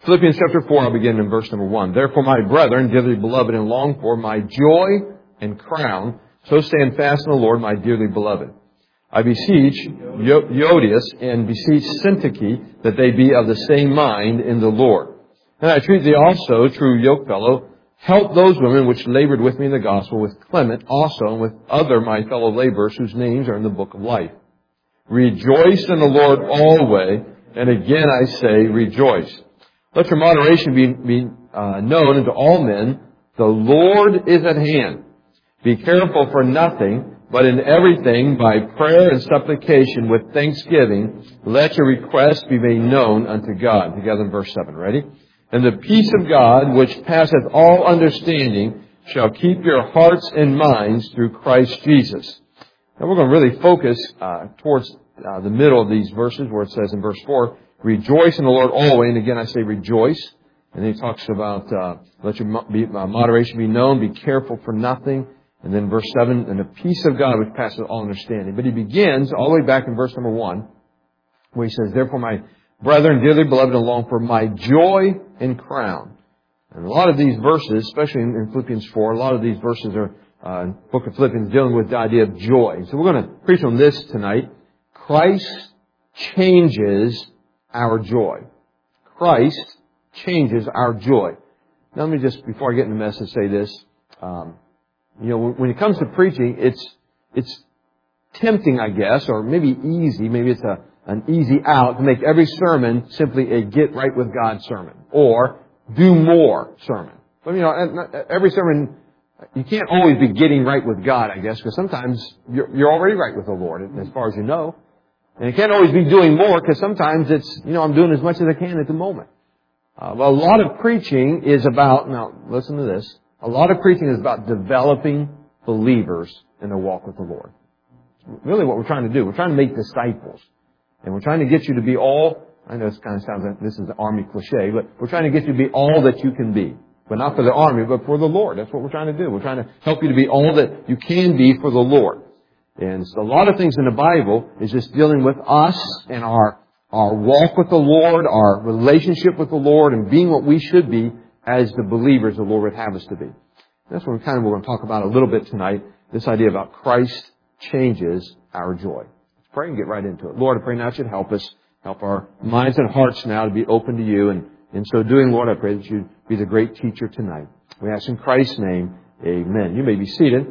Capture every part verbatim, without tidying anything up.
Philippians chapter four, I'll begin in verse number one. Therefore, my brethren, dearly beloved and longed for, my joy and crown, so stand fast in the Lord, my dearly beloved. I beseech Euodias and beseech Syntyche that they be of the same mind in the Lord. And I treat thee also, true yokefellow, help those women which labored with me in the gospel, with Clement also, and with other my fellow laborers whose names are in the book of life. Rejoice in the Lord always, and again I say, rejoice. Let your moderation be, be uh, known unto all men. The Lord is at hand. Be careful for nothing, but in everything, by prayer and supplication with thanksgiving, let your requests be made known unto God. Together in verse seven. Ready? And the peace of God, which passeth all understanding, shall keep your hearts and minds through Christ Jesus. Now we're going to really focus uh, towards uh, the middle of these verses where it says in verse four, rejoice in the Lord always. And again I say rejoice. And then he talks about uh, let your mo- be, uh, moderation be known, be careful for nothing. And then verse seven, and the peace of God which passes all understanding. But he begins all the way back in verse number one, where he says, therefore my brethren, dearly beloved and long for, my joy and crown. And a lot of these verses, especially in, in Philippians four, a lot of these verses are uh, in the book of Philippians dealing with the idea of joy. So we're going to preach on this tonight. Christ changes our joy. Christ changes our joy. Now let me just, before I get in the message, say this. Um, You know, when it comes to preaching, it's it's tempting, I guess, or maybe easy. Maybe it's a an easy out to make every sermon simply a get right with God sermon or do more sermon. But you know, every sermon you can't always be getting right with God, I guess, because sometimes you're you're already right with the Lord as far as you know, and you can't always be doing more because sometimes it's you know I'm doing as much as I can at the moment. Uh, well, a lot of preaching is about now. Listen to this. A lot of preaching is about developing believers in their walk with the Lord. Really what we're trying to do. We're trying to make disciples. And we're trying to get you to be all, I know this kind of sounds like this is the army cliche, but we're trying to get you to be all that you can be. But not for the army, but for the Lord. That's what we're trying to do. We're trying to help you to be all that you can be for the Lord. And so a lot of things in the Bible is just dealing with us and our, our walk with the Lord, our relationship with the Lord, and being what we should be as the believers the Lord would have us to be. That's what we're kind of we're going to talk about a little bit tonight, this idea about Christ changes our joy. Let's pray and get right into it. Lord, I pray now that you'd help us, help our minds and hearts now to be open to you. And in so doing, Lord, I pray that you'd be the great teacher tonight. We ask in Christ's name, amen. You may be seated.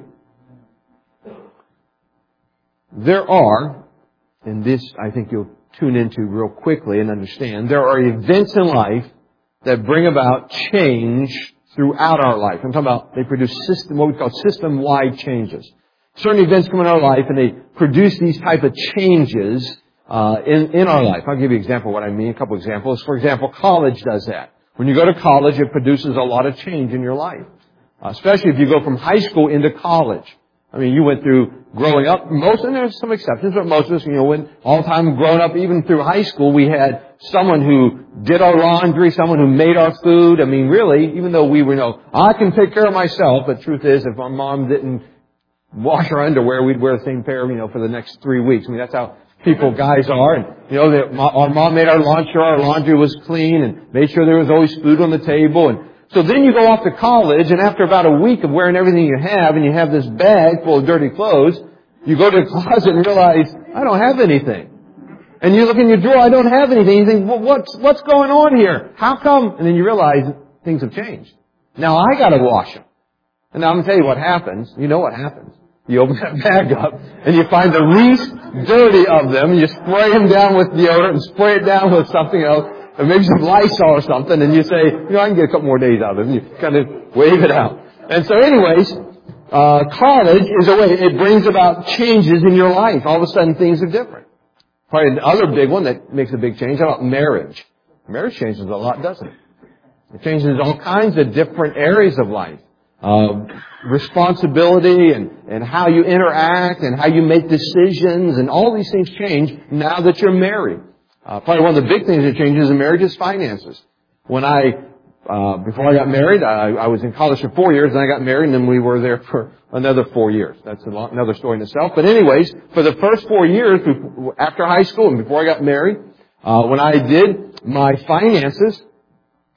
There are, and this I think you'll tune into real quickly and understand, there are events in life that bring about change throughout our life. I'm talking about they produce system, what we call system-wide changes. Certain events come in our life and they produce these type of changes uh, in, in our life. I'll give you an example of what I mean, a couple examples. For example, college does that. When you go to college, it produces a lot of change in your life, uh, especially if you go from high school into college. I mean, you went through growing up, most, and there's some exceptions, but most of us, you know, when all the time growing up, even through high school, we had someone who did our laundry, someone who made our food. I mean, really, even though we were, you know, I can take care of myself, but truth is, if my mom didn't wash our underwear, we'd wear the same pair, you know, for the next three weeks. I mean, that's how people, guys are. And, you know, that our mom made our lunch sure our laundry was clean and made sure there was always food on the table. And so then you go off to college, and after about a week of wearing everything you have, and you have this bag full of dirty clothes, you go to the closet and realize, I don't have anything. And you look in your drawer, I don't have anything. You think, well, what's, what's going on here? How come? And then you realize things have changed. Now I gotta wash them. And now I'm gonna tell you what happens. You know what happens. You open that bag up, and you find the least dirty of them, and you spray them down with deodorant and spray it down with something else, or maybe some Lysol or something, and you say, you know, I can get a couple more days out of it. And you kind of wave it out. And so anyways, uh, college is a way, it brings about changes in your life. All of a sudden things are different. Probably the other big one that makes a big change, how about marriage? Marriage changes a lot, doesn't it? It changes all kinds of different areas of life. Uh, responsibility and, and how you interact and how you make decisions, and all these things change now that you're married. Uh, probably one of the big things that changes in marriage is finances. When I, uh, before I got married, I, I was in college for four years, and I got married, and then we were there for another four years. That's a long, another story in itself. But anyways, for the first four years after high school and before I got married, uh, when I did my finances,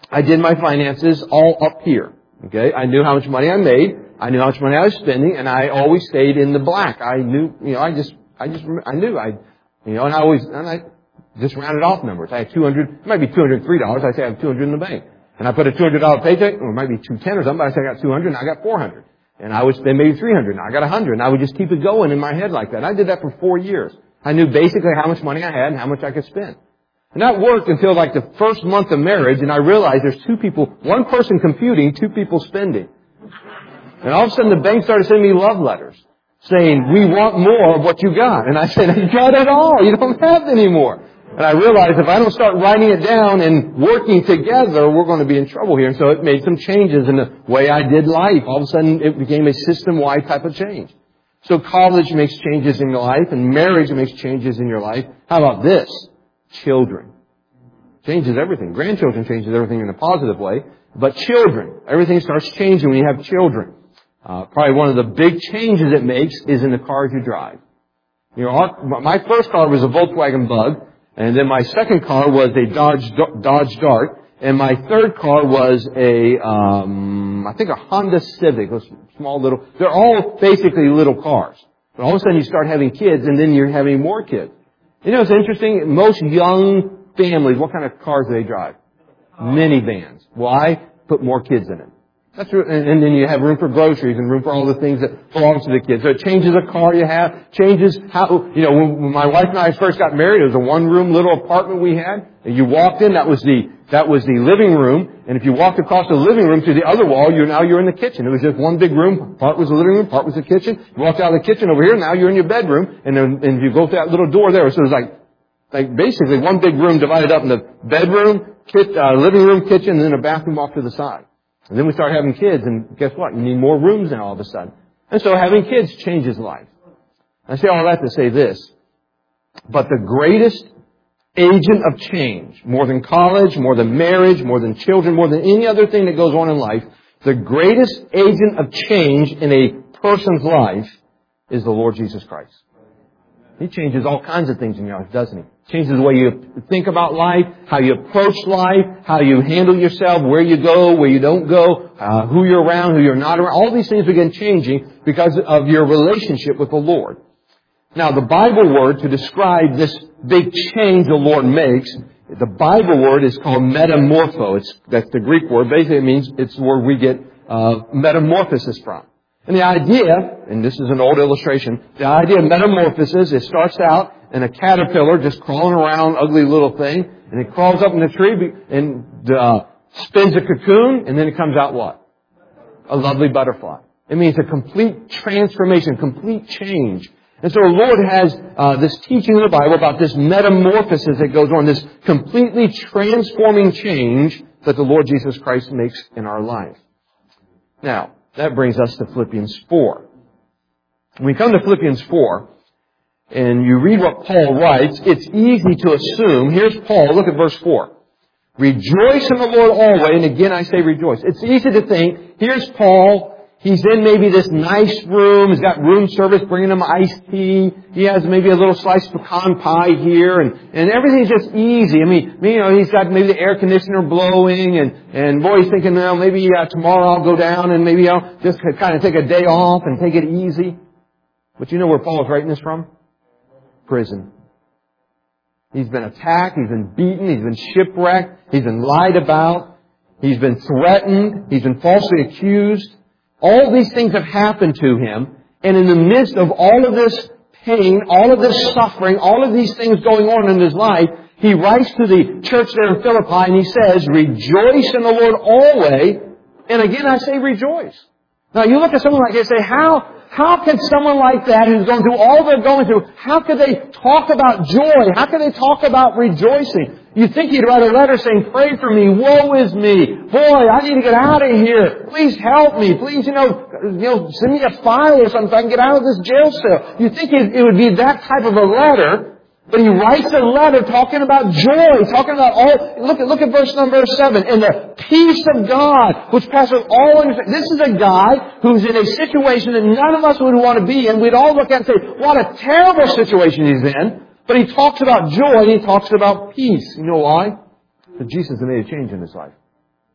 I did my finances all up here. Okay? I knew how much money I made. I knew how much money I was spending, and I always stayed in the black. I knew, you know, I just, I just, I knew I, you know, and I always, and I just rounded off numbers. I had two hundred, it might be two hundred three dollars. I say I have two hundred in the bank. And I put a two hundred dollars paycheck, or it might be two ten or something, but I say I got two hundred and I got four hundred. And I would spend maybe three hundred and I got one hundred. And I would just keep it going in my head like that. And I did that for four years. I knew basically how much money I had and how much I could spend. And that worked until like the first month of marriage, and I realized there's two people, one person computing, two people spending. And all of a sudden the bank started sending me love letters saying, we want more of what you got. And I said, I got it all. You don't have any more. And I realized if I don't start writing it down and working together, we're going to be in trouble here. And so it made some changes in the way I did life. All of a sudden it became a system-wide type of change. So college makes changes in your life, and marriage makes changes in your life. How about this? Children. Changes everything. Grandchildren changes everything in a positive way. But children, everything starts changing when you have children. Uh, probably one of the big changes it makes is in the cars you drive. You know, our, my first car was a Volkswagen Bug, and then my second car was a Dodge Dodge Dart, and my third car was a, um, I think a Honda Civic, a small little. They're all basically little cars. But all of a sudden you start having kids, and then you're having more kids. You know, it's interesting. Most young families, what kind of cars do they drive? Minivans. Why? Put more kids in it. That's and, and then you have room for groceries and room for all the things that belong to the kids. So it changes the car you have, changes how, you know, when, when my wife and I first got married, it was a one-room little apartment we had. And you walked in, that was the, that was the living room. And if you walked across the living room to the other wall, you're now you're in the kitchen. It was just one big room. Part was the living room, part was the kitchen. You walked out of the kitchen over here, now you're in your bedroom. And then, and you go through that little door there. So it was like, like basically one big room divided up into bedroom, kit, uh, living room, kitchen, and then a bathroom off to the side. And then we start having kids, and guess what? You need more rooms now all of a sudden. And so having kids changes life. I say all that to say this. But the greatest agent of change, more than college, more than marriage, more than children, more than any other thing that goes on in life, the greatest agent of change in a person's life is the Lord Jesus Christ. He changes all kinds of things in your life, doesn't He? Changes the way you think about life, how you approach life, how you handle yourself, where you go, where you don't go, uh, who you're around, who you're not around. All these things begin changing because of your relationship with the Lord. Now, the Bible word to describe this big change the Lord makes, the Bible word is called metamorpho. It's, that's the Greek word. Basically, it means it's where we get uh, metamorphosis from. And the idea, and this is an old illustration, the idea of metamorphosis, it starts out in a caterpillar just crawling around, ugly little thing, and it crawls up in the tree and uh, spins a cocoon, and then it comes out what? A lovely butterfly. It means a complete transformation, complete change. And so the Lord has uh, this teaching in the Bible about this metamorphosis that goes on, this completely transforming change that the Lord Jesus Christ makes in our life. Now, that brings us to Philippians four. When we come to Philippians four, and you read what Paul writes, it's easy to assume, here's Paul, look at verse four. Rejoice in the Lord always, and again I say rejoice. It's easy to think, here's Paul, he's in maybe this nice room, he's got room service bringing him iced tea, he has maybe a little sliced pecan pie here, and, and everything's just easy. I mean, you know, he's got maybe the air conditioner blowing, and, and boy, he's thinking, well, maybe uh, tomorrow I'll go down and maybe I'll just kind of take a day off and take it easy. But you know where Paul is writing this from? Prison. He's been attacked, he's been beaten, he's been shipwrecked, he's been lied about, he's been threatened, he's been falsely accused. All these things have happened to him, and in the midst of all of this pain, all of this suffering, all of these things going on in his life, he writes to the church there in Philippi and he says, rejoice in the Lord always. And again I say rejoice. Now you look at someone like this and say, how How can someone like that who's going through all they're going through, how could they talk about joy? How could they talk about rejoicing? You'd think he'd write a letter saying, pray for me, woe is me. Boy, I need to get out of here. Please help me. Please, you know, you know, send me a file or something so I can get out of this jail cell. You'd think it would be that type of a letter. But he writes a letter talking about joy, talking about all, look at, look at verse number seven. And the peace of God, which passes all understanding. This is a guy who's in a situation that none of us would want to be in. We'd all look at it and say, what a terrible situation he's in. But he talks about joy and he talks about peace. You know why? Because Jesus has made a change in his life.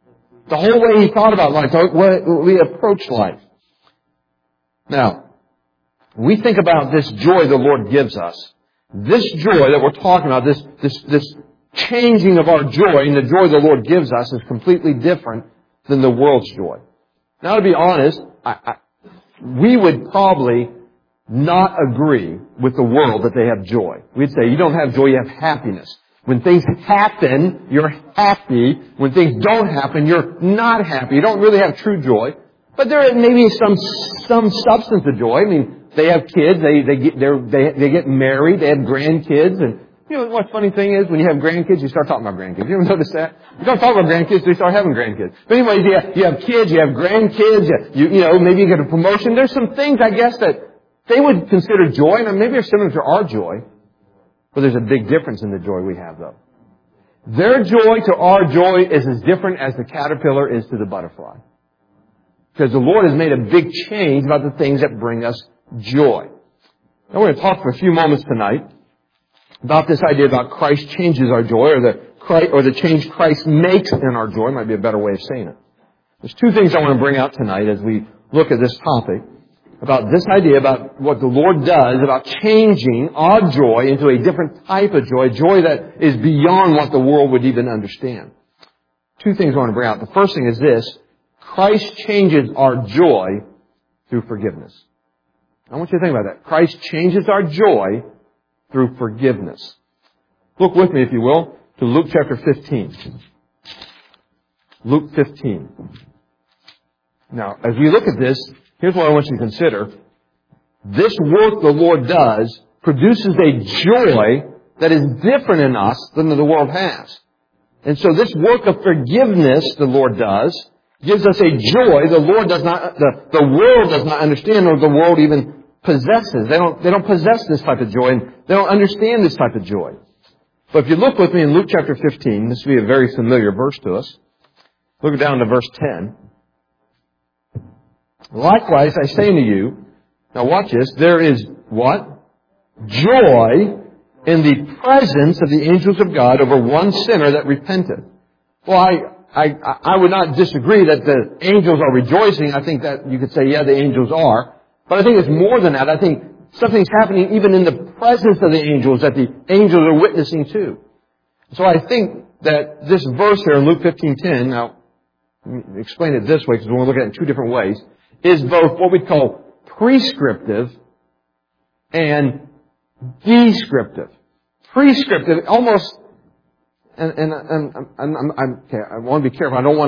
the whole way he thought about life, the way we approach life. Now, we think about this joy the Lord gives us. This joy that we're talking about, this, this, this changing of our joy and the joy the Lord gives us is completely different than the world's joy. Now, to be honest, I, I, we would probably not agree with the world that they have joy. We'd say, you don't have joy, you have happiness. When things happen, you're happy. When things don't happen, you're not happy. You don't really have true joy. But there may be some, some substance of joy. I mean, they have kids, they, they get, they're, they, they get married, they have grandkids, and you know what funny thing is? When you have grandkids, you start talking about grandkids. You ever notice that? You don't talk about grandkids until you start having grandkids. But anyways, you have, you have kids, you have grandkids, you, you know, maybe you get a promotion. There's some things, I guess, that they would consider joy, and maybe they're similar to our joy. But there's a big difference in the joy we have, though. Their joy to our joy is as different as the caterpillar is to the butterfly. Because the Lord has made a big change about the things that bring us joy. Now we're going to talk for a few moments tonight about this idea about Christ changes our joy, or the Christ, or the change Christ makes in our joy might be a better way of saying it. There's two things I want to bring out tonight as we look at this topic about this idea about what the Lord does about changing our joy into a different type of joy, joy that is beyond what the world would even understand. Two things I want to bring out. The first thing is this: Christ changes our joy through forgiveness. I want you to think about that. Christ changes our joy through forgiveness. Look with me, if you will, to Luke chapter fifteen. Luke fifteen. Now, as we look at this, here's what I want you to consider. This work the Lord does produces a joy that is different in us than the world has. And so this work of forgiveness the Lord does gives us a joy the Lord does not, the, the world does not understand, or the world even possesses. They don't, they don't possess this type of joy, and they don't understand this type of joy. But if you look with me in Luke chapter fifteen, this will be a very familiar verse to us. Look down to verse ten. Likewise, I say unto you, now watch this, there is what? Joy in the presence of the angels of God over one sinner that repenteth. Well, I, I, I would not disagree that the angels are rejoicing. I think that you could say, yeah, the angels are. But I think it's more than that. I think something's happening even in the presence of the angels that the angels are witnessing to. So I think that this verse here in Luke fifteen ten, now, let me explain it this way because we're going to look at it in two different ways, is both what we call prescriptive and descriptive. Prescriptive, almost, and, and, and, and I'm, I'm, okay, I want to be careful. I don't want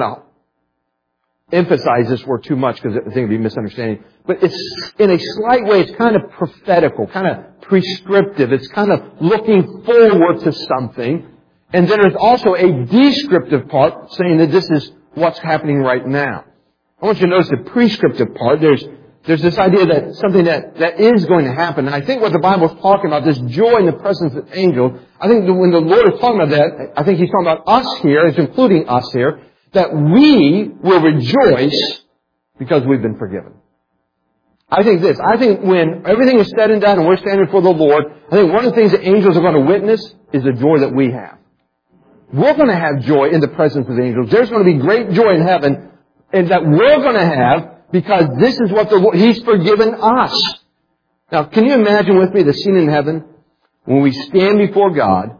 to emphasize this word too much because I think it would be misunderstanding. But it's, in a slight way, it's kind of prophetical, kind of prescriptive. It's kind of looking forward to something. And then there's also a descriptive part saying that this is what's happening right now. I want you to notice the prescriptive part. There's, there's this idea that something that, that is going to happen. And I think what the Bible's talking about, this joy in the presence of angels, I think that when the Lord is talking about that, I think He's talking about us here, it's including us here, that we will rejoice because we've been forgiven. I think this, I think when everything is said and done and we're standing before the Lord, I think one of the things that angels are going to witness is the joy that we have. We're going to have joy in the presence of the angels. There's going to be great joy in heaven, and that we're going to have because this is what the Lord, He's forgiven us. Now, can you imagine with me the scene in heaven when we stand before God?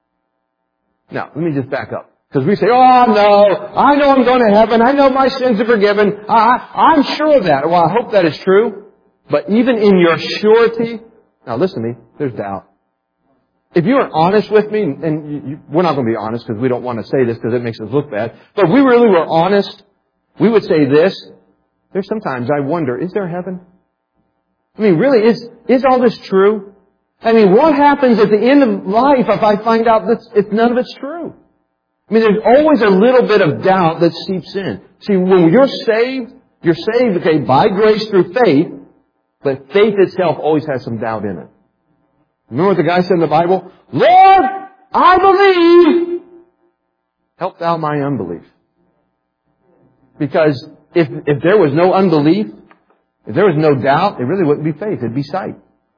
Now, let me just back up. Because we say, oh no, I know I'm going to heaven. I know my sins are forgiven. I, I'm sure of that. Well, I hope that is true. But even in your surety, now listen to me, there's doubt. If you are honest with me, and you, you, we're not going to be honest because we don't want to say this because it makes us look bad. But if we really were honest, we would say this. There's sometimes I wonder, is there heaven? I mean, really, is, is all this true? I mean, what happens at the end of life if I find out that it's, none of it's true? I mean, there's always a little bit of doubt that seeps in. See, when you're saved, you're saved, okay, by grace through faith, but faith itself always has some doubt in it. Remember what the guy said in the Bible? Lord, I believe. Help thou my unbelief. Because if, if there was no unbelief, if there was no doubt, it really wouldn't be faith. It'd be sight.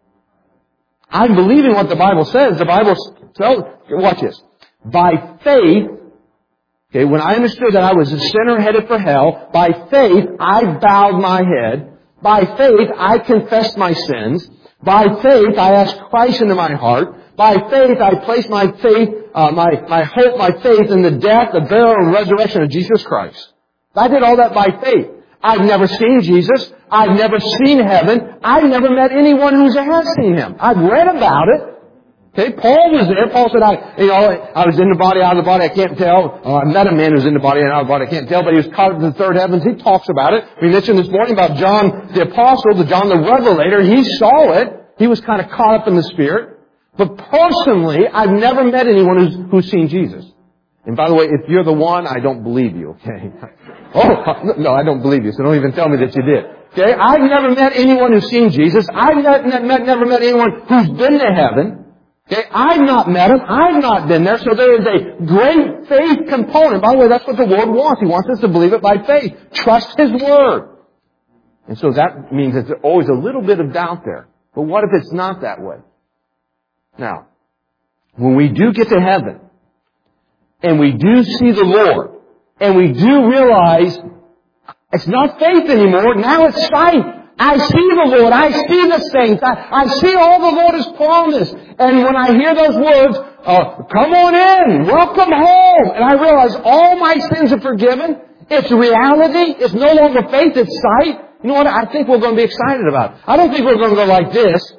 I'm believing what the Bible says. The Bible tells, watch this. By faith, Okay, when I understood that I was a sinner headed for hell, by faith, I bowed my head. By faith, I confessed my sins. By faith, I asked Christ into my heart. By faith, I placed my faith, uh, my, my hope, my faith in the death, the burial, and resurrection of Jesus Christ. I did all that by faith. I've never seen Jesus. I've never seen heaven. I've never met anyone who has seen Him. I've read about it. Okay, Paul was there. Paul said, I, you know, I was in the body, out of the body, I can't tell. Oh, I met a man who was in the body and out of the body, I can't tell, but he was caught up in the third heavens. He talks about it. We mentioned this morning about John the Apostle, the John the Revelator. He saw it. He was kind of caught up in the Spirit. But personally, I've never met anyone who's, who's seen Jesus. And by the way, if you're the one, I don't believe you, okay? Oh, no, I don't believe you, so don't even tell me that you did. Okay, I've never met anyone who's seen Jesus. I've not, not, never met anyone who's been to heaven. Okay, I've not met Him. I've not been there. So there is a great faith component. By the way, that's what the Lord wants. He wants us to believe it by faith. Trust His Word. And so that means there's always a little bit of doubt there. But what if it's not that way? Now, when we do get to heaven, and we do see the Lord, and we do realize it's not faith anymore, now it's sight. I see the Lord. I see the saints. I, I see all the Lord has promised. And when I hear those words, uh, come on in, welcome home, and I realize all my sins are forgiven, it's reality, it's no longer faith, it's sight. You know what? I think we're going to be excited about it. I don't think we're going to go like this.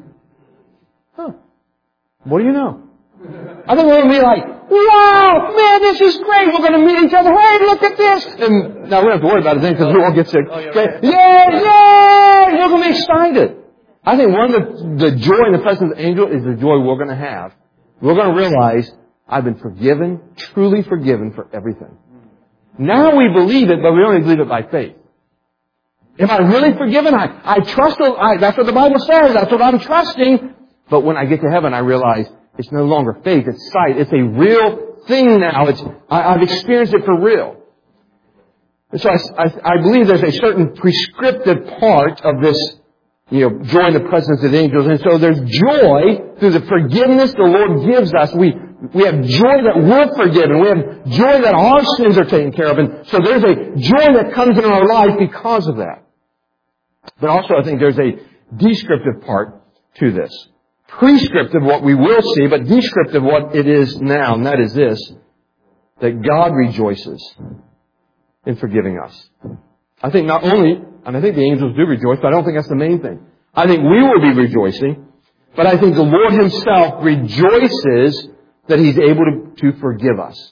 Huh. What do you know? I think we're going to be like, wow, man, this is great. We're going to meet each other. Hey, look at this. And now we don't have to worry about it then because we won't get sick. Okay. Yeah, yeah. We're going to be excited. I think one of the, the joy in the presence of the angel is the joy we're going to have. We're going to realize I've been forgiven, truly forgiven for everything. Now we believe it, but we only believe it by faith. Am I really forgiven? I, I trust, I, that's what the Bible says. That's what I'm trusting. But when I get to heaven, I realize it's no longer faith, it's sight. It's a real thing now. It's, I, I've experienced it for real. And so I, I, I believe there's a certain prescriptive part of this, you know, joy in the presence of the angels. And so there's joy through the forgiveness the Lord gives us. We, we have joy that we're forgiven. We have joy that our sins are taken care of. And so there's a joy that comes in our life because of that. But also I think there's a descriptive part to this. Prescriptive, what we will see, but descriptive, what it is now, and that is this, that God rejoices in forgiving us. I think not only, and I think the angels do rejoice, but I don't think that's the main thing. I think we will be rejoicing, but I think the Lord Himself rejoices that He's able to, to forgive us.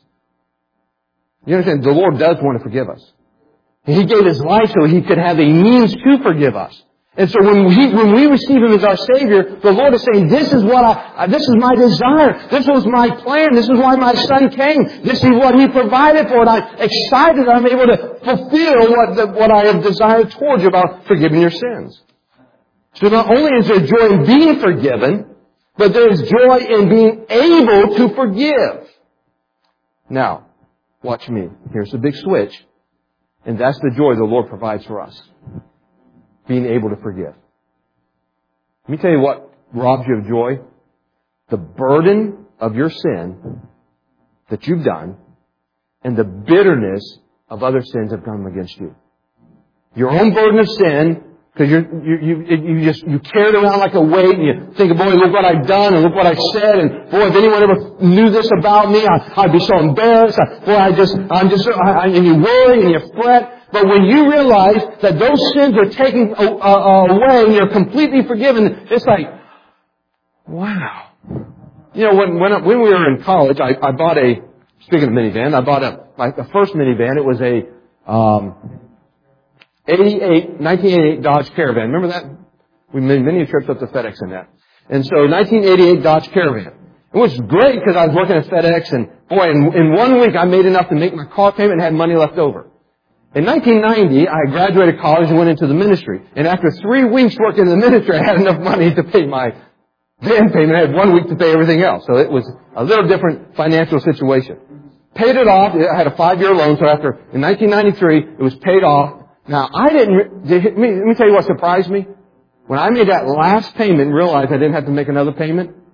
You understand? The Lord does want to forgive us. He gave His life so He could have a means to forgive us. And so when we, when we receive Him as our Savior, the Lord is saying, this is what I, this is my desire. This was my plan. This is why my Son came. This is what He provided for. And I'm excited I'm able to fulfill what, the, what I have desired towards you about forgiving your sins. So not only is there joy in being forgiven, but there is joy in being able to forgive. Now, watch me. Here's the big switch. And that's the joy the Lord provides for us. Being able to forgive. Let me tell you what robs you of joy. The burden of your sin that you've done and the bitterness of other sins that have come against you. Your own burden of sin, because you you you you just you carry it around like a weight, and you think, boy, look what I've done, and look what I said, and boy, if anyone ever knew this about me, I, I'd be so embarrassed. I, boy, I just I'm just I, and you worry and you fret. But when you realize that those sins are taken uh, uh, away and you're completely forgiven, it's like, wow. You know, when when, when we were in college, I, I bought a, speaking of minivan, I bought a, like the first minivan, it was a um, eighty-eight, nineteen eighty-eight Dodge Caravan. Remember that? We made many trips up to FedEx in that. And so nineteen eighty-eight Dodge Caravan. It was great because I was working at FedEx, and boy, in, in one week I made enough to make my car payment and had money left over. In nineteen ninety, I graduated college and went into the ministry. And after three weeks working in the ministry, I had enough money to pay my van payment. I had one week to pay everything else. So it was a little different financial situation. Paid it off. I had a five-year loan. So after, in nineteen ninety-three, it was paid off. Now, I didn't, let me, let me tell you what surprised me. When I made that last payment and realized I didn't have to make another payment,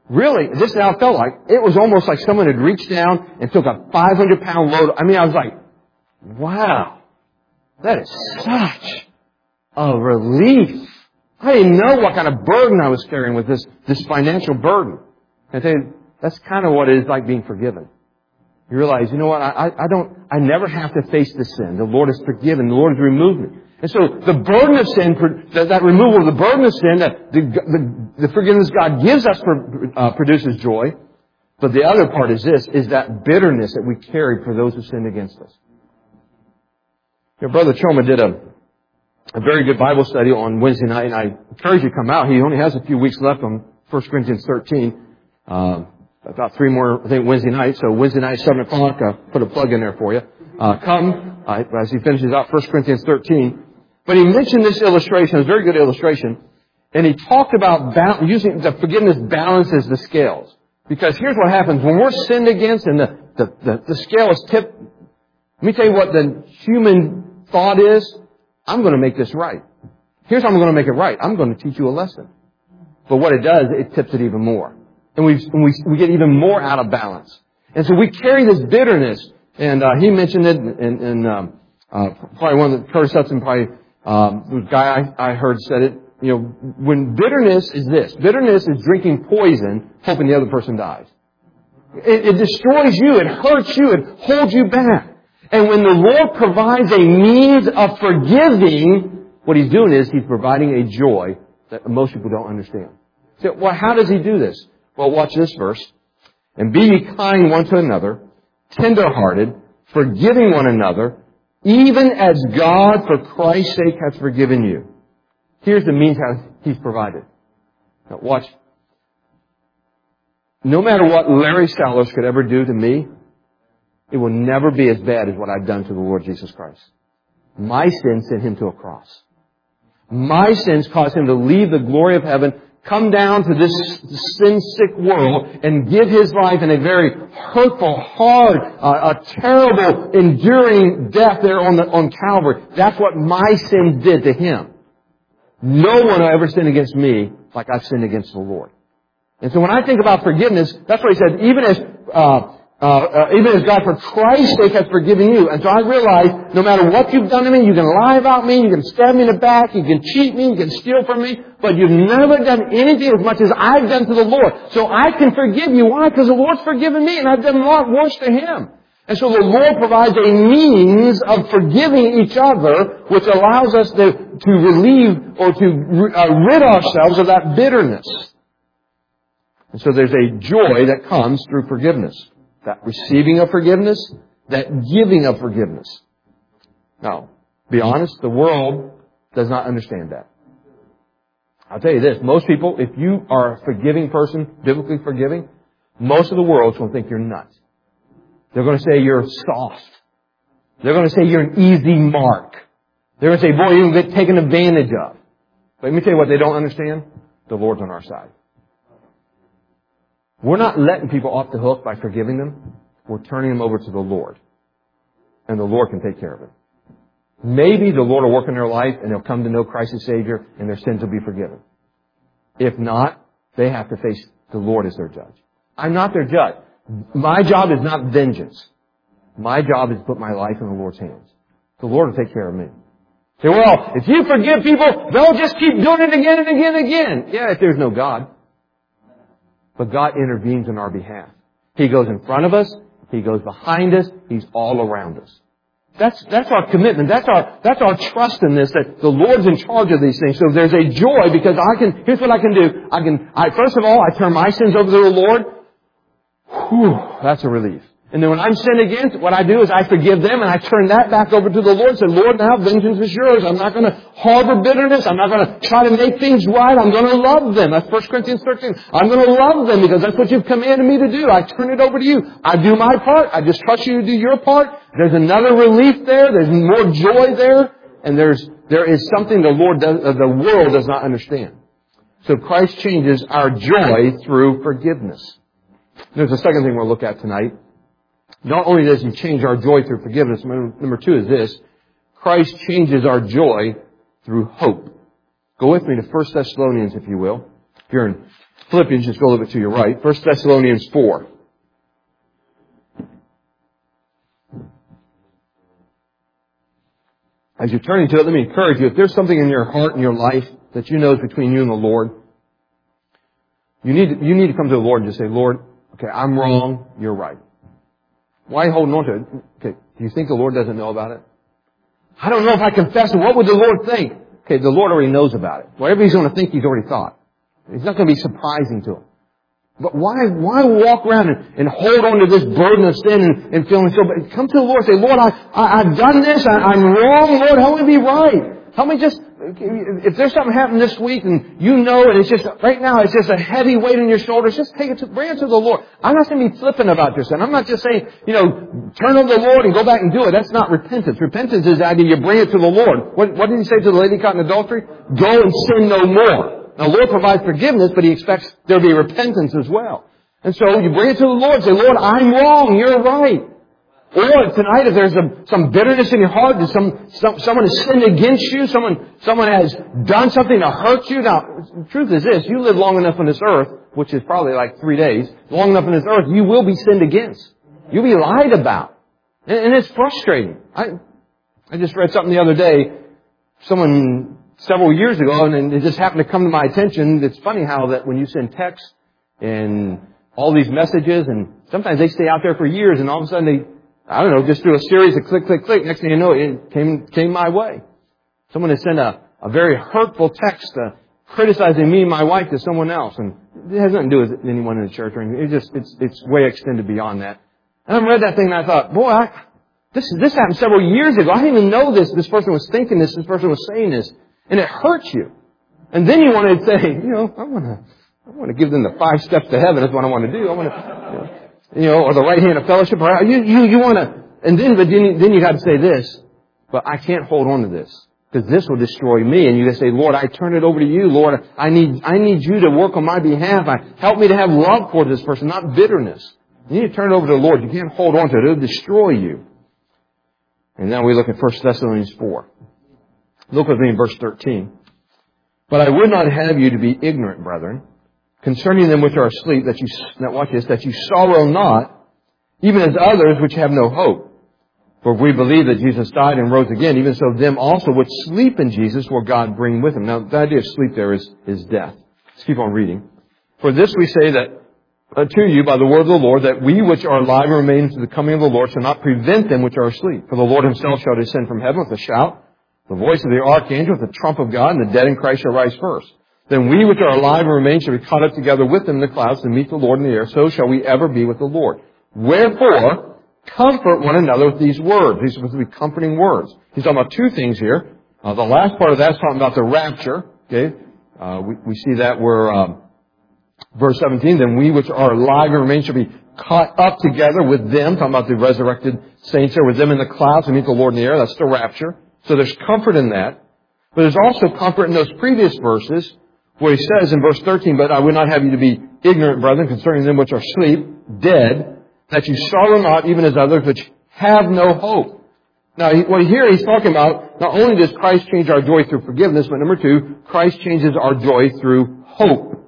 Really, this is how it felt like. It was almost like someone had reached down and took a five hundred pound load. I mean, I was like, wow, that is such a relief. I didn't know what kind of burden I was carrying with this, this financial burden. And I tell you, that's kind of what it is like being forgiven. You realize, you know what, I, I don't, I never have to face the sin. The Lord has forgiven. The Lord has removed me. And so the burden of sin, that, that removal of the burden of sin, that the, the, the forgiveness God gives us uh, produces joy. But the other part is this, is that bitterness that we carry for those who sinned against us. Your brother Choma did a, a very good Bible study on Wednesday night, and I encourage you to come out. He only has a few weeks left on First Corinthians thirteen. Uh, about three more, I think, Wednesday night. So Wednesday night, seven o'clock, uh, put a plug in there for you. Uh, come, uh, as he finishes out First Corinthians thirteen. But he mentioned this illustration, a very good illustration, and he talked about ba- using the forgiveness balances the scales. Because here's what happens. When we're sinned against and the, the, the, the scale is tipped, let me tell you what the human thought is. I'm going to make this right. Here's how I'm going to make it right. I'm going to teach you a lesson. But what it does, it tips it even more. And we, we, we get even more out of balance. And so we carry this bitterness. And uh, he mentioned it, and, and um, uh, probably one of the, Curtis Hudson probably, um, the guy I, I heard said it, you know, when bitterness is this. Bitterness is drinking poison, hoping the other person dies. It, it destroys you. It hurts you. It holds you back. And when the Lord provides a means of forgiving, what He's doing is He's providing a joy that most people don't understand. So, well, how does He do this? Well, watch this verse. And be ye kind one to another, tender-hearted, forgiving one another, even as God for Christ's sake hath forgiven you. Here's the means how He's provided. Now, watch. No matter what Larry Salos could ever do to me, it will never be as bad as what I've done to the Lord Jesus Christ. My sin sent Him to a cross. My sins caused Him to leave the glory of heaven, come down to this sin-sick world, and give His life in a very hurtful, hard, uh, a terrible, enduring death there on the on Calvary. That's what my sin did to Him. No one will ever sin against me like I've sinned against the Lord. And so when I think about forgiveness, that's what He said, even as uh, Uh, uh, even as God for Christ's sake has forgiven you. And so I realize no matter what you've done to me, you can lie about me, you can stab me in the back, you can cheat me, you can steal from me, but you've never done anything as much as I've done to the Lord. So I can forgive you. Why? Because the Lord's forgiven me and I've done a lot worse to Him. And so the Lord provides a means of forgiving each other, which allows us to, to relieve or to uh, rid ourselves of that bitterness. And so there's a joy that comes through forgiveness. That receiving of forgiveness, that giving of forgiveness. Now, be honest, the world does not understand that. I'll tell you this, most people, if you are a forgiving person, biblically forgiving, most of the world's going to think you're nuts. They're going to say you're soft. They're going to say you're an easy mark. They're going to say, boy, you're going to get taken advantage of. But let me tell you what they don't understand. The Lord's on our side. We're not letting people off the hook by forgiving them. We're turning them over to the Lord. And the Lord can take care of it. Maybe the Lord will work in their life and they'll come to know Christ as Savior and their sins will be forgiven. If not, they have to face the Lord as their judge. I'm not their judge. My job is not vengeance. My job is to put my life in the Lord's hands. The Lord will take care of me. Say, well, if you forgive people, they'll just keep doing it again and again and again. Yeah, if there's no God. But God intervenes on our behalf. He goes in front of us. He goes behind us. He's all around us. That's, that's our commitment. That's our, that's our trust in this, that the Lord's in charge of these things. So there's a joy because I can, here's what I can do. I can, I, first of all, I turn my sins over to the Lord. Whew, that's a relief. And then when I'm sinned against, what I do is I forgive them and I turn that back over to the Lord and say, Lord, now vengeance is yours. I'm not going to harbor bitterness. I'm not going to try to make things right. I'm going to love them. That's First Corinthians thirteen. I'm going to love them because that's what you've commanded me to do. I turn it over to you. I do my part. I just trust you to do your part. There's another relief there. There's more joy there. And there's, there is something the Lord does, uh, the world does not understand. So Christ changes our joy through forgiveness. There's a second thing we'll look at tonight. Not only does He change our joy through forgiveness, number two is this. Christ changes our joy through hope. Go with me to First Thessalonians, if you will. If you're in Philippians, just go a little bit to your right. First Thessalonians four. As you're turning to it, let me encourage you, if there's something in your heart and your life that you know is between you and the Lord, you need to, you need to come to the Lord and just say, Lord, okay, I'm wrong, you're right. Why holding on to it? Okay, do you think the Lord doesn't know about it? I don't know if I confess it. What would the Lord think? Okay, the Lord already knows about it. Whatever He's going to think, He's already thought. It's not going to be surprising to Him. But why, why walk around and, and hold on to this burden of sin and, and feeling so bad? Come to the Lord and say, Lord, I, I, I've done this. I, I'm wrong. Lord, help me be right. Help me just, if there's something happening this week and you know it, it's just, right now, it's just a heavy weight on your shoulders, just take it to, bring it to the Lord. I'm not going to be flippant about your sin. I'm not just saying, you know, turn to the Lord and go back and do it. That's not repentance. Repentance is that you bring it to the Lord. What, what did He say to the lady caught in adultery? Go and sin no more. Now, the Lord provides forgiveness, but He expects there to be repentance as well. And so you bring it to the Lord and say, Lord, I'm wrong. You're right. Or tonight, if there's a, some bitterness in your heart, that some, some, someone has sinned against you, someone, someone has done something to hurt you. Now, the truth is this, you live long enough on this earth, which is probably like three days, long enough on this earth, you will be sinned against. You'll be lied about. And, and it's frustrating. I, I just read something the other day, someone several years ago, and it just happened to come to my attention. It's funny how that when you send text and all these messages, and sometimes they stay out there for years, and all of a sudden they, I don't know, just through a series of click, click, click, next thing you know, it came came my way. Someone has sent a, a very hurtful text uh, criticizing me and my wife to someone else, and it has nothing to do with anyone in the church or anything. It just, it's, it's way extended beyond that. And I read that thing and I thought, boy, I, this, this happened several years ago. I didn't even know this. This person was thinking this. This person was saying this. And it hurts you. And then you want to say, you know, I want to, I want to give them the five steps to heaven. That's what I want to do. I want to, you know, or the right hand of fellowship. Or you, you, you want to, and then, but then, then you got to say this, but I can't hold on to this because this will destroy me. And you got to say, Lord, I turn it over to you. Lord, I need, I need you to work on my behalf. I, help me to have love for this person, not bitterness. You need to turn it over to the Lord. You can't hold on to it. It'll destroy you. And now we look at First Thessalonians four. Look with me in verse thirteen. But I would not have you to be ignorant, brethren, concerning them which are asleep, that you, now watch this, that you sorrow not, even as others which have no hope. For if we believe that Jesus died and rose again, even so them also which sleep in Jesus will God bring with Him. Now, the idea of sleep there is, is death. Let's keep on reading. For this we say that unto you by the word of the Lord, that we which are alive and remain to the coming of the Lord shall not prevent them which are asleep. For the Lord Himself shall descend from heaven with a shout, the voice of the archangel, with the trump of God, and the dead in Christ shall rise first. Then we which are alive and remain shall be caught up together with them in the clouds to meet the Lord in the air. So shall we ever be with the Lord. Wherefore, comfort one another with these words. These are supposed to be comforting words. He's talking about two things here. Uh, the last part of that is talking about the rapture. Okay, uh, we, we see that where um, verse seventeen. Then we which are alive and remain shall be caught up together with them. Talking about the resurrected saints there with them in the clouds to meet the Lord in the air. That's the rapture. So there's comfort in that. But there's also comfort in those previous verses where he says in verse thirteen, but I would not have you to be ignorant, brethren, concerning them which are asleep, dead, that you sorrow not, even as others which have no hope. Now, what here he's talking about, not only does Christ change our joy through forgiveness, but number two, Christ changes our joy through hope.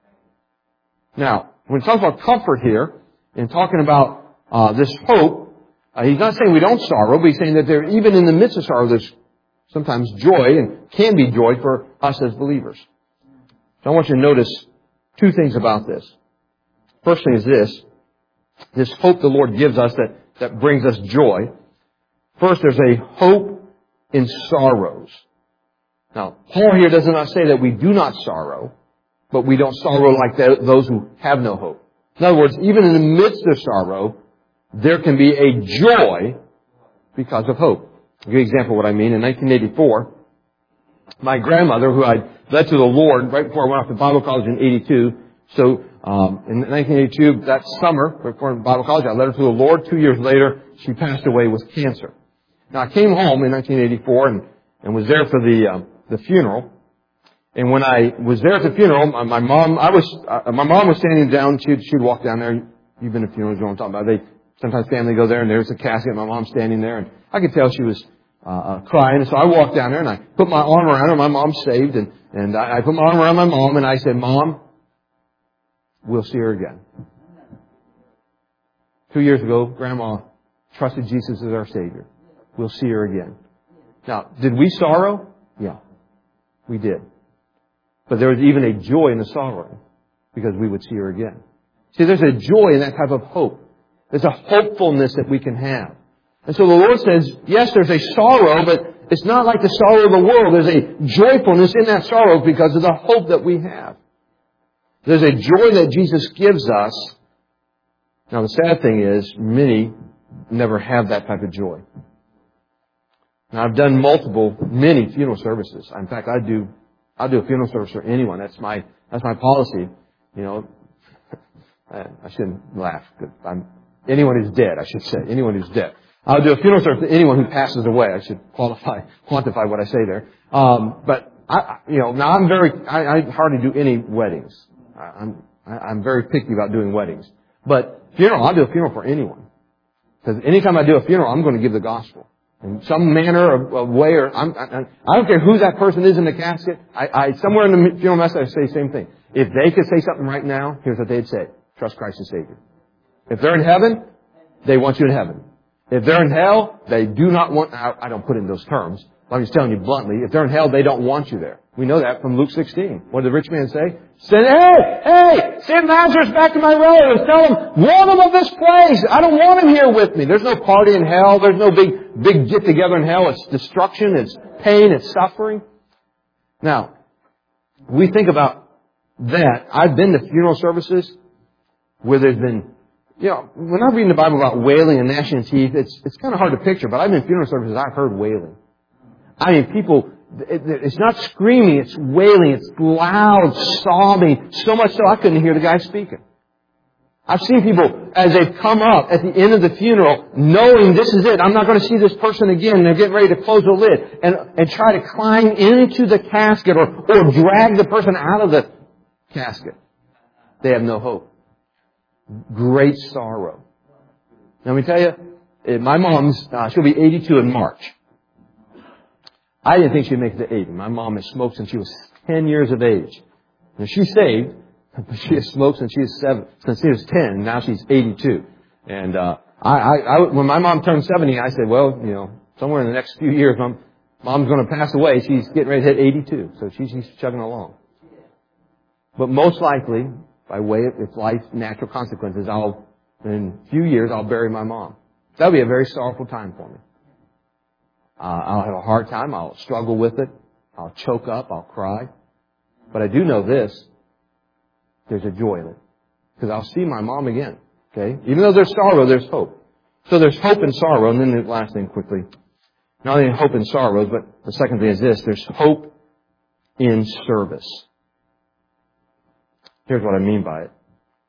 Now, when he talks about comfort here, and talking about uh, this hope, Uh, he's not saying we don't sorrow, but he's saying that there, even in the midst of sorrow, there's sometimes joy and can be joy for us as believers. So I want you to notice two things about this. First thing is this. This hope the Lord gives us that, that brings us joy. First, there's a hope in sorrows. Now, Paul here does not say that we do not sorrow, but we don't sorrow like those who have no hope. In other words, even in the midst of sorrow, there can be a joy because of hope. I'll give you an example of what I mean. In nineteen eighty-four, my grandmother, who I led to the Lord right before I went off to Bible college in eighty-two. So um, in nineteen eighty-two, that summer, before Bible college, I led her to the Lord. Two years later, she passed away with cancer. Now, I came home in nineteen eighty-four and, and was there for the uh, the funeral. And when I was there at the funeral, my, my mom, I was, uh, my mom was standing down. She'd, she'd walk down there. You've been to funerals, you know what I'm talking about. They, sometimes family go there and there's a casket, my mom's standing there, and I could tell she was uh, uh, crying. And so I walked down there and I put my arm around her. My mom's saved, and, and I, I put my arm around my mom and I said, Mom, we'll see her again. Two years ago, Grandma trusted Jesus as our Savior. We'll see her again. Now, did we sorrow? Yeah, we did. But there was even a joy in the sorrow because we would see her again. See, there's a joy in that type of hope. There's a hopefulness that we can have. And so the Lord says, yes, there's a sorrow, but it's not like the sorrow of the world. There's a joyfulness in that sorrow because of the hope that we have. There's a joy that Jesus gives us. Now, the sad thing is, many never have that type of joy. Now, I've done multiple, many funeral services. In fact, I do, I do a funeral service for anyone. That's my, that's my policy. You know, I, I shouldn't laugh. I'm, anyone who's dead, I should say. Anyone who's dead. I'll do a funeral service for anyone who passes away. I should qualify, quantify what I say there. Um, but I, you know, now I'm very, I, I hardly do any weddings. I, I'm, I, I'm very picky about doing weddings. But funeral, I'll do a funeral for anyone. Because anytime I do a funeral, I'm going to give the gospel. In some manner of, of way, or I'm, I, I don't care who that person is in the casket. I, I somewhere in the funeral message, I say the same thing. If they could say something right now, here's what they'd say. Trust Christ as Savior. If they're in heaven, they want you in heaven. If they're in hell, they do not want, I, I don't put it in those terms, but I'm just telling you bluntly, if they're in hell, they don't want you there. We know that from Luke sixteen. What did the rich man say? Send, hey, hey, send Lazarus back to my relatives. Tell them, warn them of this place. I don't want him here with me. There's no party in hell. There's no big, big get together in hell. It's destruction. It's pain. It's suffering. Now, we think about that. I've been to funeral services where there's been, you know, when I'm reading the Bible about wailing and gnashing of teeth, it's, it's kind of hard to picture, but I've been in funeral services, I've heard wailing. I mean, people, it, it's not screaming, it's wailing, it's loud, sobbing, so much so I couldn't hear the guy speaking. I've seen people, as they've come up at the end of the funeral, knowing this is it, I'm not going to see this person again, and they're getting ready to close the lid, and, and try to climb into the casket or, or drag the person out of the casket. They have no hope. Great sorrow. Now, let me tell you, my mom's, uh, she'll be eighty-two in March. I didn't think she'd make it to eighty. My mom has smoked since she was ten years of age. Now, she's saved, but she has smoked since she was seven, since she was ten, and now she's eighty-two. And, uh, I, I, I, when my mom turned seventy, I said, well, you know, somewhere in the next few years, mom, mom's going to pass away. She's getting ready to hit eighty-two. So she's, she's chugging along. But most likely, by way of its life's natural consequences, I'll, in a few years, I'll bury my mom. That'll be a very sorrowful time for me. Uh, I'll have a hard time. I'll struggle with it. I'll choke up. I'll cry. But I do know this. There's a joy in it. Because I'll see my mom again. Okay? Even though there's sorrow, there's hope. So there's hope and sorrow. And then the last thing quickly. Not only hope and sorrows, but the second thing is this. There's hope in service. Here's what I mean by it.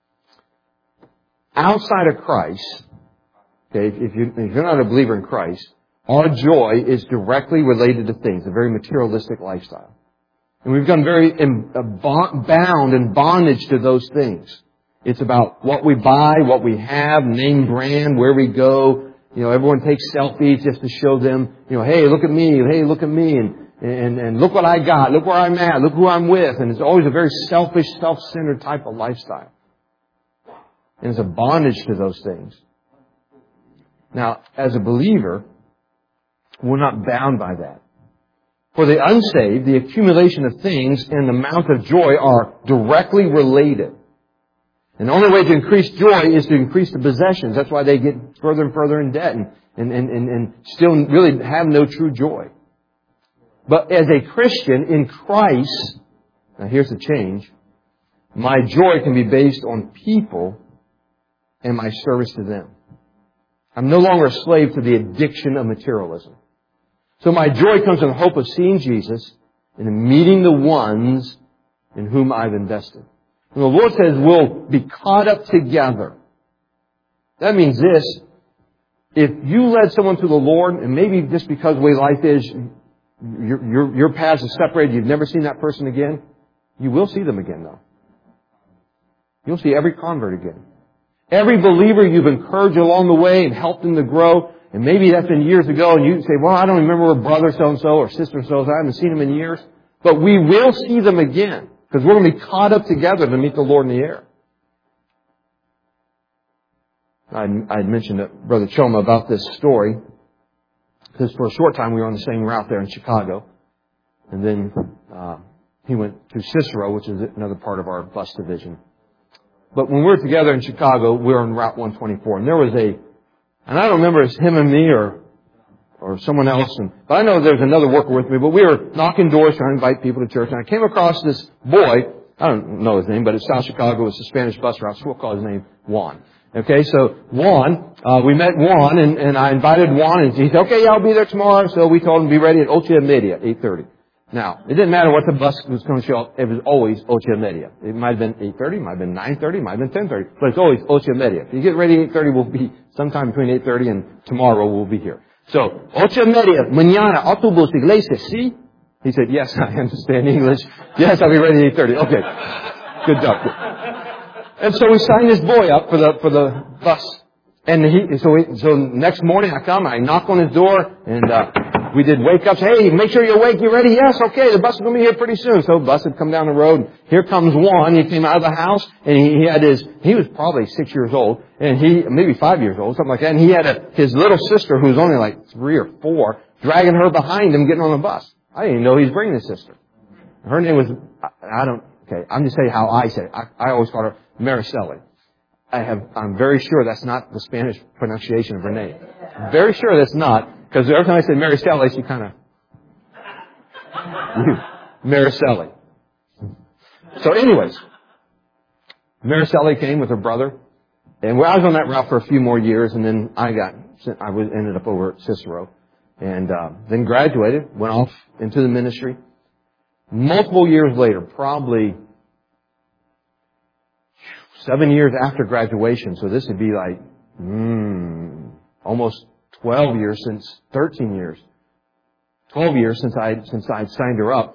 Outside of Christ, okay, if, you, if you're not a believer in Christ, our joy is directly related to things, a very materialistic lifestyle. And we've become very bound and bondage to those things. It's about what we buy, what we have, name brand, where we go. You know, everyone takes selfies just to show them, you know, hey, look at me, hey, look at me, and And, and look what I got. Look where I'm at. Look who I'm with. And it's always a very selfish, self-centered type of lifestyle. And it's a bondage to those things. Now, as a believer, we're not bound by that. For the unsaved, the accumulation of things and the amount of joy are directly related. And the only way to increase joy is to increase the possessions. That's why they get further and further in debt and, and, and, and, and still really have no true joy. But as a Christian in Christ, now here's the change, my joy can be based on people and my service to them. I'm no longer a slave to the addiction of materialism. So my joy comes in the hope of seeing Jesus and in meeting the ones in whom I've invested. And the Lord says we'll be caught up together. That means this, if you led someone to the Lord, and maybe just because the way life is, Your, your, your paths are separated. You've never seen that person again. You will see them again, though. You'll see every convert again. Every believer you've encouraged along the way and helped them to grow. And maybe that's been years ago. And you say, well, I don't remember a brother so-and-so or sister so-and-so. I haven't seen them in years. But we will see them again. Because we're going to be caught up together to meet the Lord in the air. I had mentioned to Brother Choma about this story because for a short time we were on the same route there in Chicago. And then uh, he went to Cicero, which is another part of our bus division. But when we were together in Chicago, we were on Route one twenty-four. And there was a, and I don't remember if it's him and me or or someone else. And, but I know there was another worker with me. But we were knocking doors trying to invite people to church. And I came across this boy. I don't know his name, but it's South Chicago. It's a Spanish bus route. So we'll call his name Juan. Okay, so Juan, uh, we met Juan, and, and I invited Juan, and he said, okay, yeah, I'll be there tomorrow. So we told him to be ready at ocho y media, eight thirty. Now, it didn't matter what the bus was going to show up. It was always ocho y media. It might have been eight thirty, might have been nine thirty, might have been ten thirty, but it's always ocho y media. If you get ready at eight thirty, we'll be sometime between eight thirty and tomorrow we'll be here. So, ocho y media, mañana, autobus, iglesia, ¿sí? He said, yes, I understand English. Yes, I'll be ready at eight thirty. Okay. Good job. And so we signed this boy up for the, for the bus. And he, so we, so next morning I come, I knock on his door, and, uh, we did wake ups. Hey, make sure you're awake. You ready? Yes, okay. The bus is going to be here pretty soon. So the bus had come down the road. Here comes Juan. He came out of the house, and he, he had his, he was probably six years old, and he, maybe five years old, something like that. And he had a, his little sister, who was only like three or four, dragging her behind him, getting on the bus. I didn't even know he was bringing his sister. Her name was, I, I don't, okay, I'm just saying how I say it. I, I always call her Mariceli. I have, I'm very sure that's not the Spanish pronunciation of her name. Very sure that's not, because every time I say Mariceli, she kind of, Mariceli. So anyways, Mariceli came with her brother, and well, I was on that route for a few more years, and then I got, I was, ended up over at Cicero, and uh, then graduated, went off into the ministry. Multiple years later, probably seven years after graduation, so this would be like, mm, almost twelve years since, thirteen years, twelve years since I since I signed her up.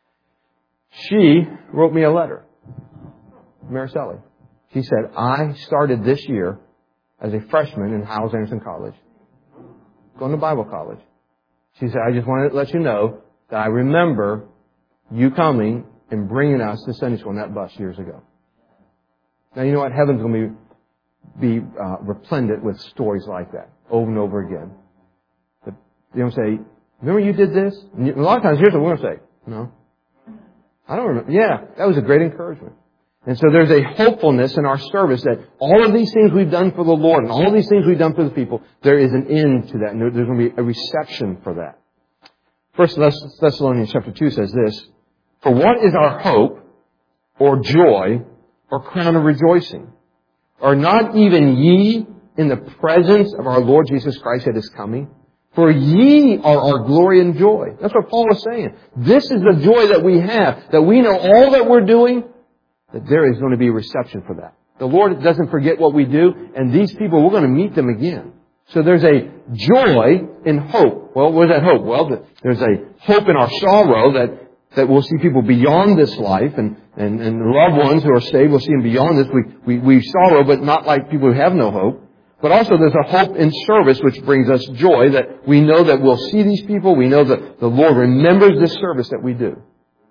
She wrote me a letter, Mariceli. She said, I started this year as a freshman in Howells Anderson College, going to Bible college. She said, I just wanted to let you know that I remember you coming and bringing us to Sunday school on that bus years ago. Now, you know what? Heaven's going to be, be uh, resplendent with stories like that over and over again. But you don't say, remember you did this? And you, a lot of times, here's what we're going to say. No. I don't remember. Yeah, that was a great encouragement. And so there's a hopefulness in our service that all of these things we've done for the Lord and all of these things we've done for the people, there is an end to that. And there's going to be a reception for that. First Thessalonians chapter two says this, for what is our hope or joy or crown of rejoicing? Are not even ye in the presence of our Lord Jesus Christ at His coming? For ye are our glory and joy. That's what Paul is saying. This is the joy that we have, that we know all that we're doing, that there is going to be a reception for that. The Lord doesn't forget what we do, and these people, we're going to meet them again. So there's a joy in hope. Well, what is that hope? Well, there's a hope in our sorrow that that we'll see people beyond this life, and, and, and loved ones who are saved, we'll see them beyond this. We, we, we sorrow, but not like people who have no hope. But also there's a hope in service which brings us joy, that we know that we'll see these people. We know that the Lord remembers this service that we do.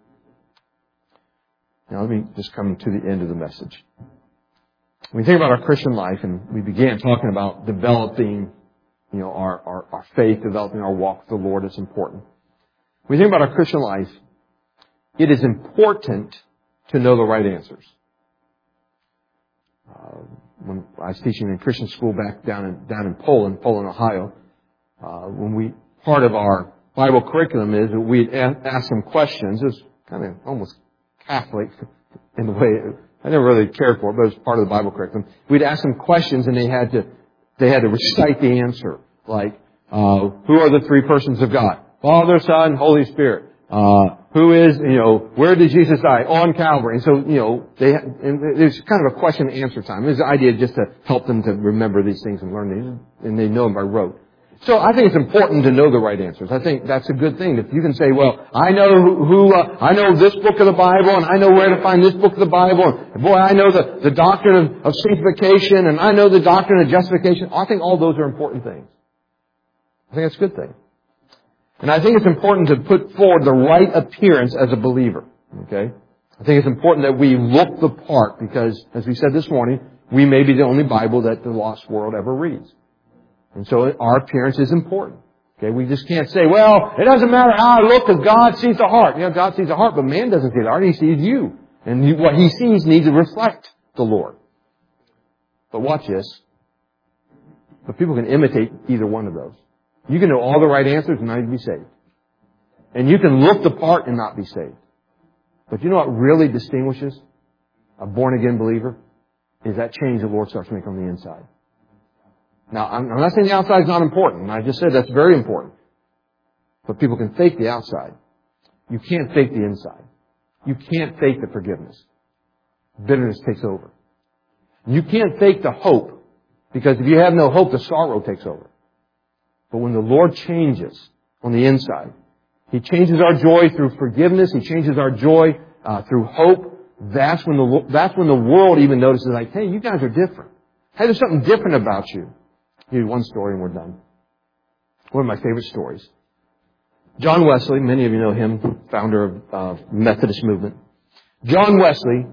Now let me just come to the end of the message. When we think about our Christian life, and we began talking about developing, you know, our, our, our faith, developing our walk with the Lord, it's important. When we think about our Christian life, it is important to know the right answers. Uh, when I was teaching in Christian school back down in, down in Poland, Poland, Ohio, uh, when we, part of our Bible curriculum is that we'd ask some questions. It was kind of almost Catholic in the way, I never really cared for it, but it was part of the Bible curriculum. We'd ask them questions and they had to, they had to recite the answer. Like, uh, who are the three persons of God? Father, Son, Holy Spirit. Uh, who is, you know, where did Jesus die? On Calvary. And so, you know, they, and there's kind of a question and answer time. There's the idea just to help them to remember these things and learn these, and they know them by rote. So I think it's important to know the right answers. I think that's a good thing. If you can say, well, I know who, who uh, I know this book of the Bible, and I know where to find this book of the Bible, and boy, I know the, the doctrine of, of sanctification, and I know the doctrine of justification. I think all those are important things. I think that's a good thing. And I think it's important to put forward the right appearance as a believer. Okay? I think it's important that we look the part because, as we said this morning, we may be the only Bible that the lost world ever reads. And so our appearance is important. Okay, we just can't say, well, it doesn't matter how I look because God sees the heart. You know, God sees the heart, but man doesn't see the heart. He sees you. And you, what He sees needs to reflect the Lord. But watch this. But people can imitate either one of those. You can know all the right answers and not even be saved. And you can look the part and not be saved. But you know what really distinguishes a born-again believer? Is that change the Lord starts to make on the inside. Now, I'm not saying the outside is not important. I just said that's very important. But people can fake the outside. You can't fake the inside. You can't fake the forgiveness. Bitterness takes over. You can't fake the hope, because if you have no hope, the sorrow takes over. But when the Lord changes on the inside, He changes our joy through forgiveness. He changes our joy uh, through hope. That's when the that's when the world even notices, like, hey, you guys are different. Hey, there's something different about you. I'll give you one story and we're done. One of my favorite stories. John Wesley, many of you know him, founder of uh, Methodist movement. John Wesley,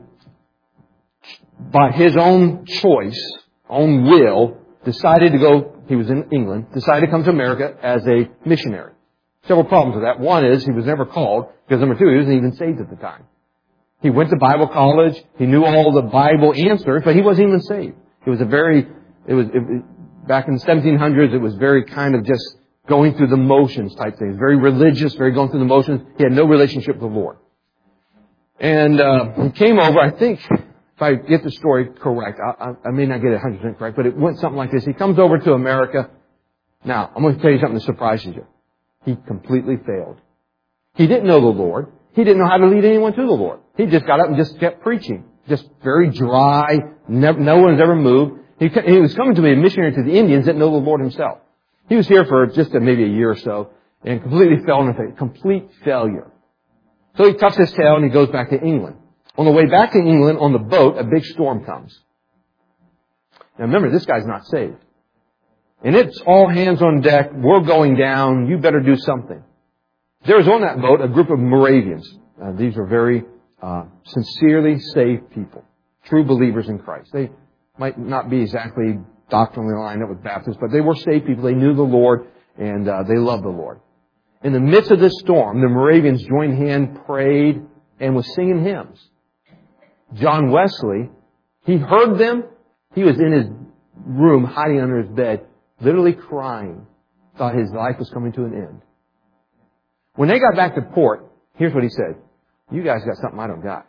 by his own choice, own will, decided to go, he was in England, decided to come to America as a missionary. Several problems with that. One is he was never called, because number two, he wasn't even saved at the time. He went to Bible college, he knew all the Bible answers, but he wasn't even saved. It was a very, it was, it, back in the seventeen hundreds, it was very kind of just going through the motions type thing. Very religious, very going through the motions. He had no relationship with the Lord. And uh, he came over, I think, if I get the story correct, I, I, I may not get it one hundred percent correct, but it went something like this. He comes over to America. Now, I'm going to tell you something that surprises you. He completely failed. He didn't know the Lord. He didn't know how to lead anyone to the Lord. He just got up and just kept preaching. Just very dry. Never, no one has ever moved. He, he was coming to be a missionary to the Indians that know the Lord himself. He was here for just a, maybe a year or so and completely fell into a complete failure. So he tucks his tail and he goes back to England. On the way back to England, on the boat, a big storm comes. Now remember, this guy's not saved. And it's all hands on deck. We're going down. You better do something. There was on that boat a group of Moravians. Uh, these were very uh, sincerely saved people. True believers in Christ. They might not be exactly doctrinally lined up with Baptists, but they were saved people. They knew the Lord, and uh, they loved the Lord. In the midst of this storm, the Moravians joined hands, prayed, and was singing hymns. John Wesley, he heard them. He was in his room, hiding under his bed, literally crying. Thought his life was coming to an end. When they got back to port, here's what he said. You guys got something I don't got.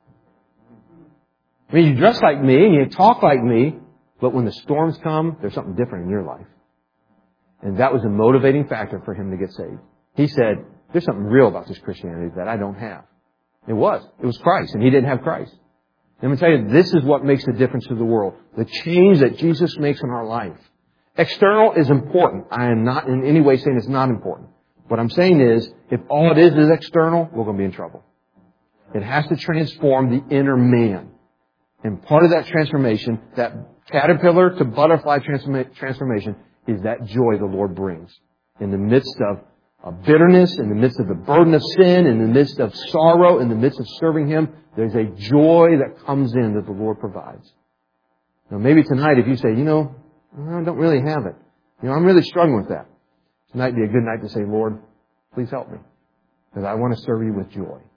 I mean, you dress like me and you talk like me, but when the storms come, there's something different in your life. And that was a motivating factor for him to get saved. He said, there's something real about this Christianity that I don't have. It was. It was Christ, and he didn't have Christ. Let me tell you, this is what makes the difference to the world. The change that Jesus makes in our life. External is important. I am not in any way saying it's not important. What I'm saying is, if all it is is external, we're going to be in trouble. It has to transform the inner man. And part of that transformation, that caterpillar to butterfly transforma- transformation, is that joy the Lord brings. In the midst of, of bitterness, in the midst of the burden of sin, in the midst of sorrow, in the midst of serving Him, there's a joy that comes in that the Lord provides. Now maybe tonight if you say, you know, I don't really have it. You know, I'm really struggling with that. Tonight would be a good night to say, Lord, please help me. Because I want to serve you with joy.